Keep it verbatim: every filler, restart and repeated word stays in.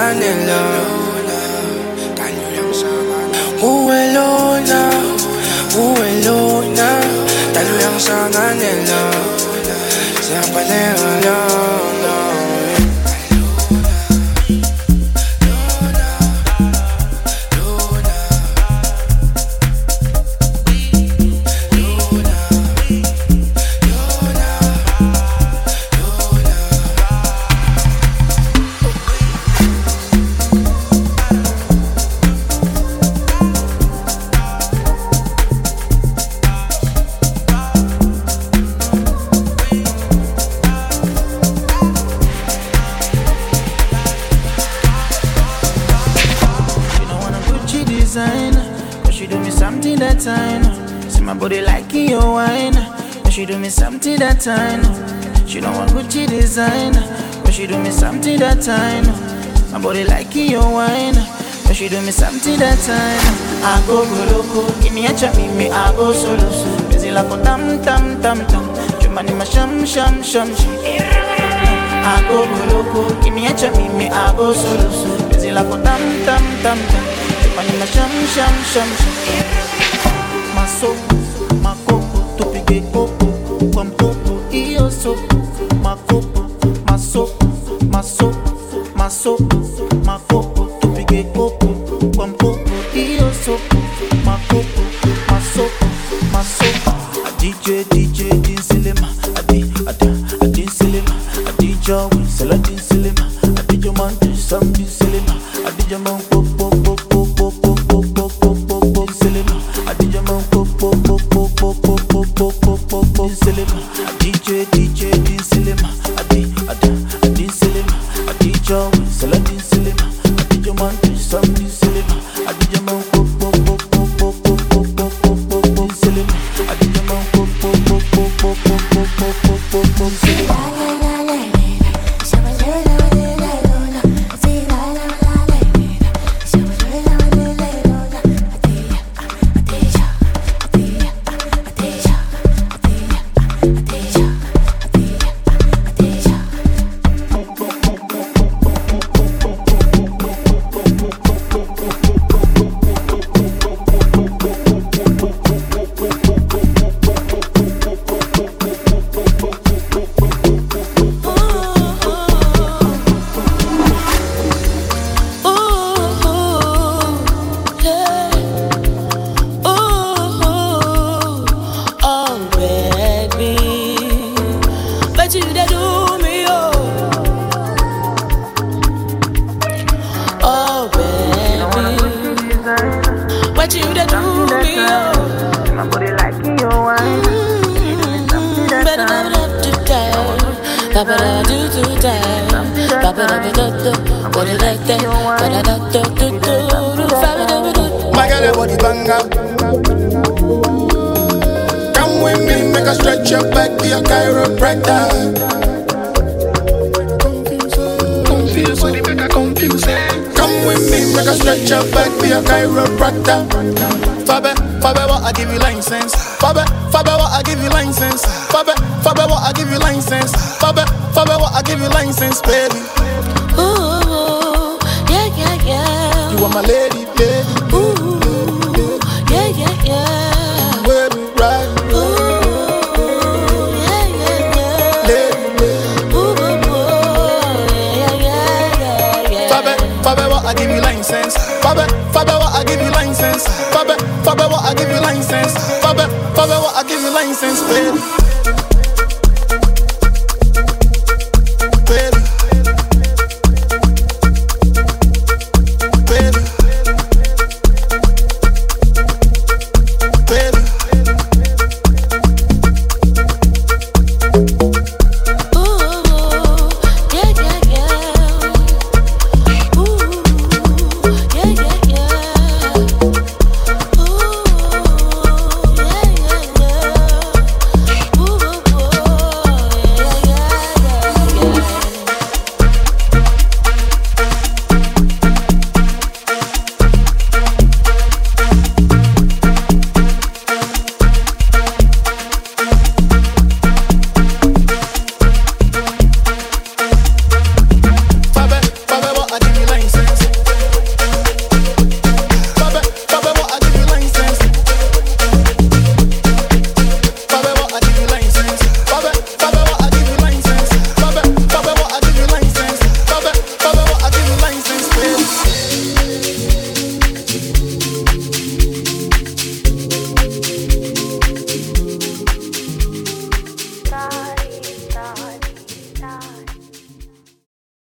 kanila. Uwe Luna, uwe Luna, taluyang sa kanila. Siya pala lang. Body like your wine, but she do me something that time. She don't want Gucci design, but she do me something that time. My body like your wine, but she do me something that time. I go go loco, give me a chop, me I go solo. Busy like a tam tam tam tam, Jumani ma sham sham sham sham. I go go loco, give me a chop, me I go solo. Busy like a tam tam tam tam, Jumani ma sham sham sham sham. My soul. Tupige popo, kwa mpopo, iyo sopo. Makopo, masopo, masopo, masopo, makopo. Tupige popo, kwa mpopo, iyo sopo. Makopo, masopo, masopo. A D J, D J, din silema. A D, a da, a din silema. A D J, whistle, a din silema. A D J, man, do some din silema. A D J, man, popo, popo, popo, popo, popo, popo, silema. A D J, man, popo, popo, popo, popo, popo, silema. A D J, D J, din silema. A D, a da, a din silema. A D J, whistle, a din silema. A D J, man, do some din silema. A D J, man, popo, popo, popo, popo, popo, popo, silema. A D J, man, popo, popo, popo, popo, popo, popo, silema. My girl, your body banger. Come with me, make her stretch your back, be a chiropractor. Confuse, body make her confuse. Come with me, make her stretch your back, be a chiropractor. Fabe, Fabe, what I give you license? Fabe, Fabe, what I give you license? Fabe, Fabe, what I give you license? Fabe, Fabe, what I give you license, baby? Ooh, yeah, yeah, yeah. You are my lady, baby. Ooh, yeah, yeah, yeah. Baby, right? Ooh, yeah, yeah, yeah. Lady, baby. Ooh, yeah, yeah, yeah, yeah. Fabe, Fabe, what I give you license? Fabe, Fabe, what I give you license? Fabe, Fabe, what I give you license? Fabe, Fabe, what I give you license, baby?